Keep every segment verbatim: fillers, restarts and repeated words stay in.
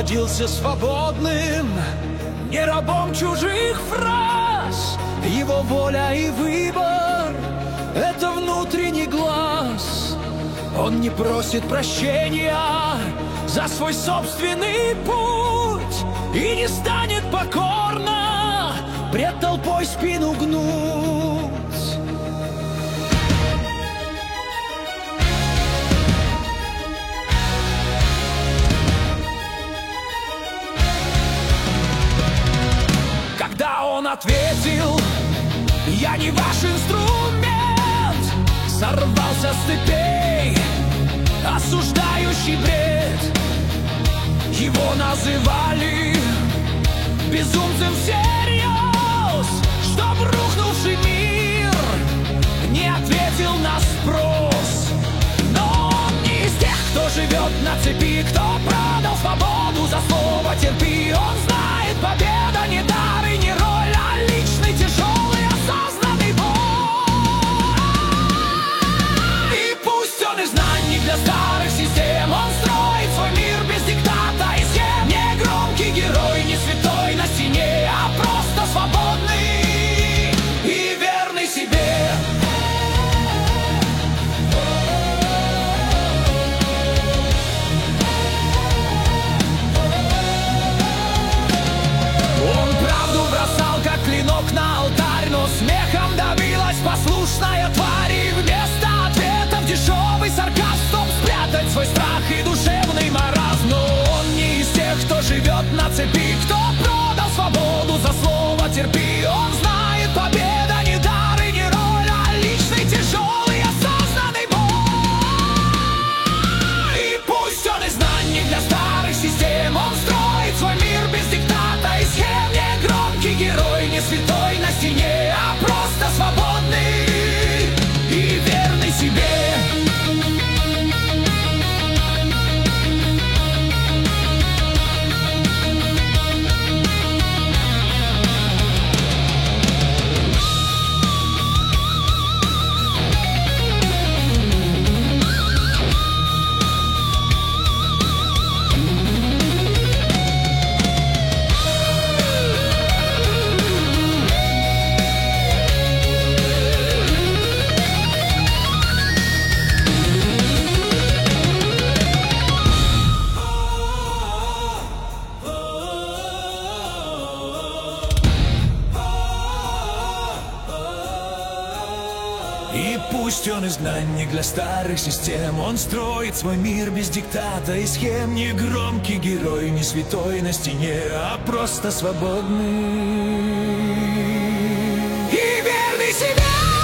родился свободным, не рабом чужих фраз. Его воля и выбор — это внутренний глаз. Он не просит прощения за свой собственный путь и не станет покорно пред толпой спину гнуть. Когда он ответил: «Я не ваш инструмент», сорвался с цепей осуждающий бред. Его называли безумцем всерьез, чтоб рухнувший мир не ответил на спрос. Но он не из тех, кто живет на цепи, кто продал свободу за слово «терпи». Он знает, победа не дар и не роль, а личный тяжелый осознанный бой. И пусть он изгнанник для старых систем, он строит свой мир без диктата и схем. Не громкий герой, не святой на стене, а просто свободный и верный себе. Он правду бросал, как клинок на алтарь, но смехом давилась послушная тварь. И вместо ответов дешевый сарказм, чтоб спрятать свой страх и душевный маразм. Но он не из тех, кто живет на цепи, кто продал свободу за слово «терпи». Он знает, победа не дар и не роль, а личный тяжелый осознанный бой. И пусть он изгнанник для старых систем, он строит свой мир без диктата и схем. Не громкий герой, не святой на стене, а просто свободный и верный себе. И пусть он изгнанник для старых систем, он строит свой мир без диктата и схем. Не громкий герой, не святой на стене, а просто свободный и верный себе.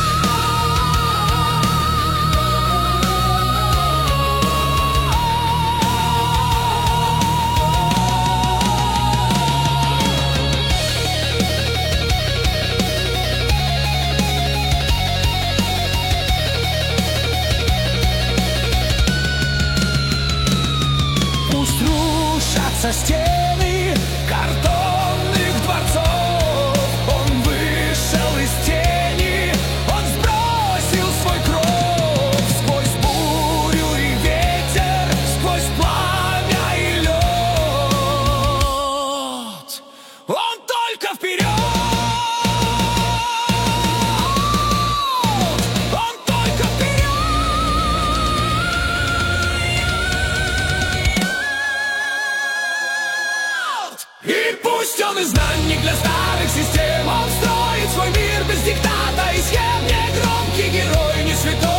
Со стены картонных дворцов он вышел из тени, он сбросил свой кров сквозь бурю и ветер, сквозь пламя и лед. Он только вперед, он только вперед. И пусть он изгнанник для старых систем, он строит свой мир без диктата и схем. Не громкий герой, не святой